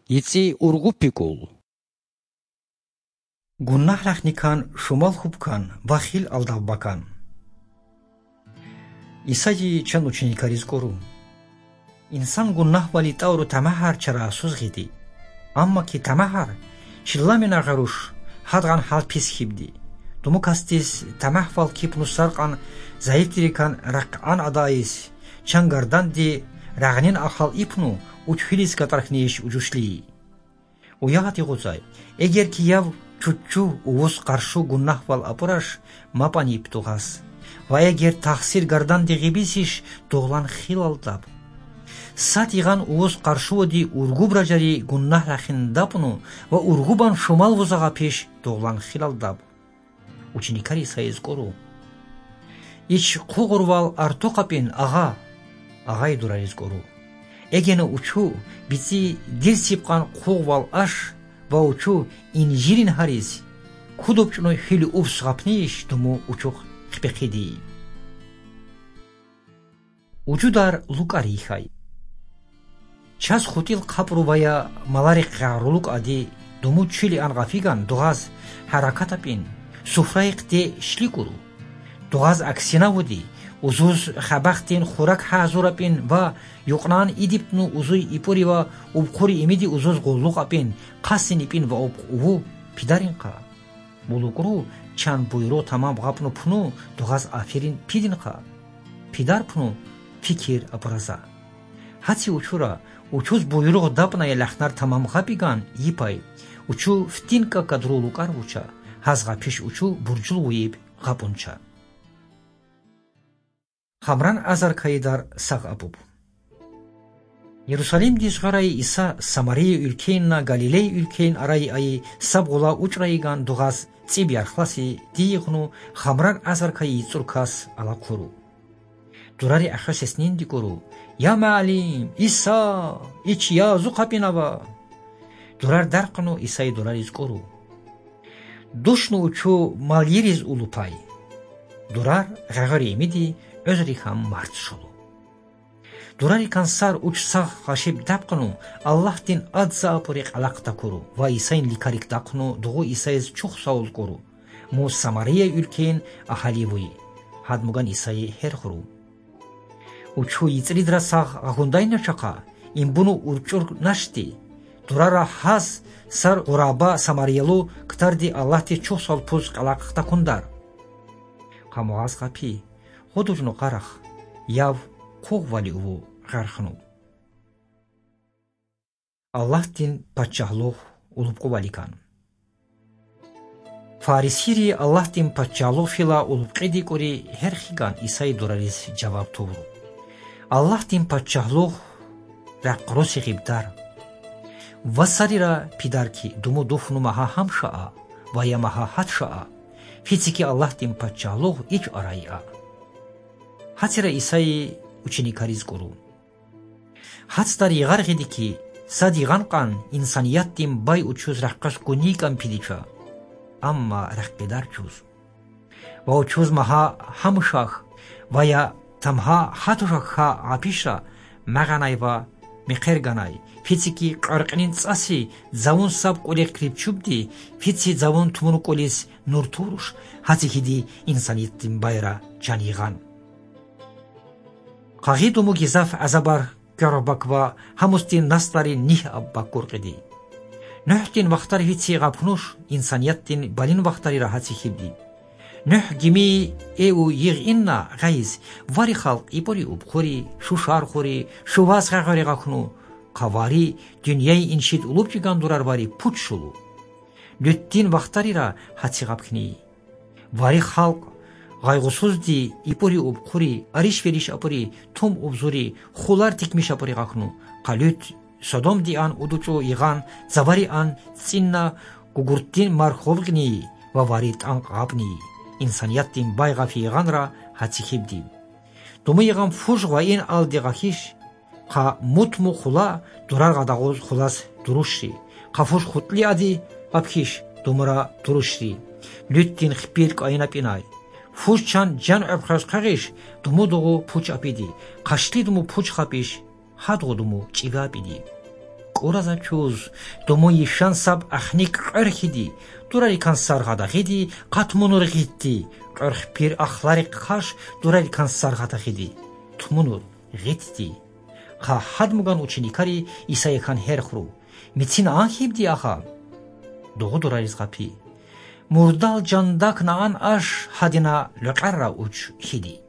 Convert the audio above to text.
ици ургупикул. Гуннаҳ рахникан шумал хубкан ва хил алдавбакан. Исаи чанд ученикариз кору. Инсан гуннаҳ вали тавру тамаҳар чара сузғиди. Амма ки тамаҳар шилламинағаруш ҳадған ҳал пис хибди. Думу кастис тамаҳ вал кипну сарқан заифтирикан раққан адаис чанд гарданди рағнин ахал ипну учхилис катархниш уҷушли. Уяғати ғузай, эгер ки яв чуччу увус қаршу гуннаҳ вал апураш мапани иптуғас. Ва эгер тахсир гарданди ғибисиш доғлан хилалдаб. Сад иған увус қаршуводи ургуб раҷари гуннаҳ рахиндапну ва ургубан шумал вузаға пеш доғлан хилалдаб. Ученикари Исаиз кору. Ич қуғурвал артоқапин ағай дурариз кору. Эгена учу бици дил сипқан қуғвал аш ва учу инжирин ҳариз кудобчуной хили увс ғапниш думу учуқ хипеқиди. Учу дар лукарихай. Час хутил қапру вая малари ғарулук ади думу чили анғафиган дуғаз ҳаракатапин суфраиқде шликуру. Дуғаз аксина вуди узуз хабахтин хурак ҳазурапин ва юқнан идипну узуй ипури ва убқури имиди узуз ғуллуқапин қасинипин ва убқуву пидаринқа. Булукуру чанд буйро тамам ғапну пну дуғаз афирин пидинқа. Пидар пну фикир апраза. Ҳаци учура учуз буйро дапная лахнар тамам ғапиган ипай учу фтинка кадру лукар вуча ҳазға пиш учу бурҷул вуиб ғапунча. Хамран азар кайдар сағ абуб. Иерусалим дишғараи Иса Самария ülkeina Галилей ülkein араи аи сабғула учраиган дуғаз циб ярхласи диғну хамран азар каи цуркас ала куру. Дурари ахасеснин дикуру. Я маълим Иса ич язу қапинава. Дурар дарқну Исаи дурариз кору. Душну учу малириз улупай. Дурар ғағари имиди өзри хам мард шулу. Дурари кансар уч сағ ғашиб дапқну Аллаҳдин адза апуриқ алақта куру ва Исаин ликарик дақну дуғу Исаиз чух саул куру. Му Самария ülkein аҳаливуи ҳадмуган Исаи херхуру. Учу ицридра сағ ғундай начақа имбуну урчур нашти. Дурара ҳаз сар ғураба Самариялу ктарди Аллаҳди чух сал пуз алақта кундар. Қамуғаз ғапи худужну қарах яв қуғ вали уву ғархну. Аллаҳдин падшаҳлуғ улубқу валикан. Фарисири Аллаҳдин падшаҳлуғ фила улубқиди кури ҳерхиган Исаи дурариз ҷаваб тувру. Аллаҳдин падшаҳлуғ раққуруси ғибдар. Васарира пидарки думу дуфну маҳа ҳам шаа ва я маҳа ҳад шаа. Фицики Аллаҳдин падшаҳлуғ ич араиа. Ҳатира Исаи ученикариз кору. Ҳацдар иғарғиди ки сад иғанқан инсанияттин бай учуз раққаш гуникан пидича. Амма раққидар чуз. Ва учуз маҳа ҳамушах ва я тамҳа ҳатушах ха ғапиша мағанай ва миқерганай. Фицики қарқинин цаси завун саб қулиқ крипчубди фици завун тумуну қулис нуртуруш ҳаци хиди инсанияттин байра ҷаниған. Қағидуму гизаф азабар гёрбак ва ҳамустин настари ниҳ аббак гурқиди. Нӯҳтин вақтари фици ғапнуш инсанияттин балин вақтарира ҳаци хибди. Нӯҳ гими эу иғ инна ғайз вари халқ ипори убхури шушархури шуваз ғағари ғахну қавари дуньяи иншид улубҷиган дурарвари пуч шулу. Лүттин вақтарира ҳаци ғапкни. Вари халқ ғайғусузди ипори убхури ариш вериш апури тум убзури хулар тикмиш апури ғахну қалют содом диан удучу иған завари ан цинна гугуртин марховгни ва варит ан ғабни. Инсанияттин бай ғафи иғанра ҳаци хибди. Думу иған фуш ва ин алди ғахиш қа мутму хула дурар ғадағуз хулас дурушри қа фуш хутли ади ғабхиш думура дурушри. Лүттин хипирк айна пинай. Фуш чан ҷан абхаш қағиш думу дуғу пуч апиди. Қашли думу пуч хапиш ҳадғу думу чига апиди. კურაზა ჩუზ დომოიშან საბ ახნიკ ყერხიდი დურალი კანსარღადა ხიდი ყათმუნურ ღიტი ყერხფირ ახლარი ყაშ დურალი კანსარღადა ხიდი თმუნურ ღიტი ხა ჰადმუგან უჩინიკარი ისაიქან ჰერხრუ მიცინ ანხიბდი ახა დუღუდურალის ღაფი მურდალ ჯანდაკ ნან აშ ჰადინა ლყარა უჩ ხიდი